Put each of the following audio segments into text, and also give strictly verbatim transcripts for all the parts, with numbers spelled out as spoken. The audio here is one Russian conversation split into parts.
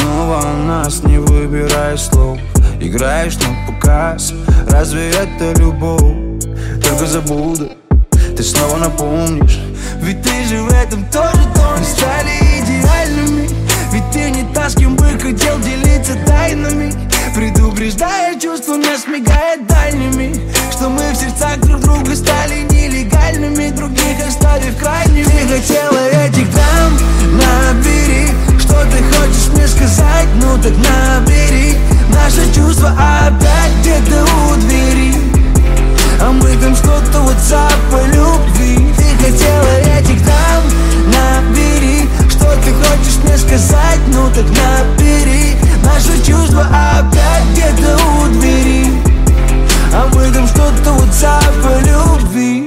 снова о нас, не выбирая слов. Играешь на показ, разве это любовь? Только забуду, ты снова напомнишь. Ведь ты же в этом тоже тонешь. Стали идеальными, ведь ты не та, с кем бы хотел делиться тайнами. Предупреждая чувства, нас мигает дальними, что мы в сердцах друг друга стали нелегальными, других оставив крайними. Ты хотела этих дам, набери, что ты хочешь мне сказать, ну так набери. Наши чувства опять где-то у двери, а мы там что-то WhatsApp по любви. Ты хотела этих дам, набери, что ты хочешь мне сказать, ну так набери. Наши чувства опять где-то у двери, а мы там что-то WhatsApp по любви.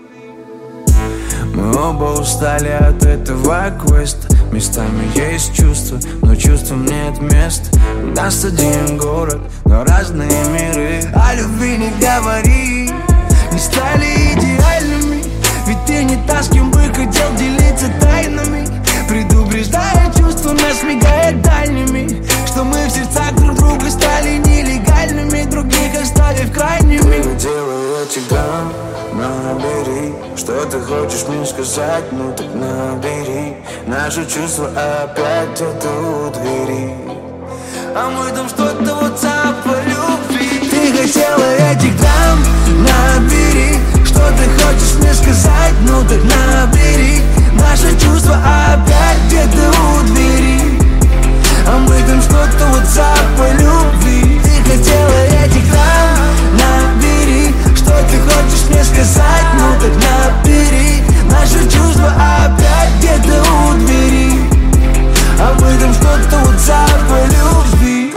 Мы оба устали от этого квеста. Местами есть чувства, но чувствам нет места. У нас один город, но разные миры. О любви не говори, не стали идеальными, ведь ты не та, с кем бы хотел делиться тайнами. Предупреждая чувства, нас мигает дальними, что мы в сердцах друг друга стали нелегальными, других оставив крайними. Делаю тебя, набери, что ты хочешь мне сказать, ну так набери. Наши чувства опять где-то у двери, а мы там что-то WhatsApp по любви. Ты хотела этих дам, набери, что ты хочешь мне сказать, ну так набери. Наши чувства опять где-то у двери, а мы там что-то WhatsApp по любви. Ты хотела этих дам, набери, что ты хочешь мне сказать, ну так набери. Наши чувства опять где-то у двери, а мы там что-то WhatsApp по любви.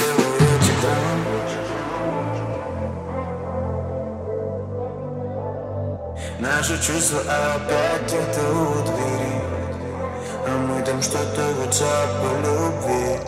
Наши чувства опять где-то у двери, а мы там что-то WhatsApp по любви.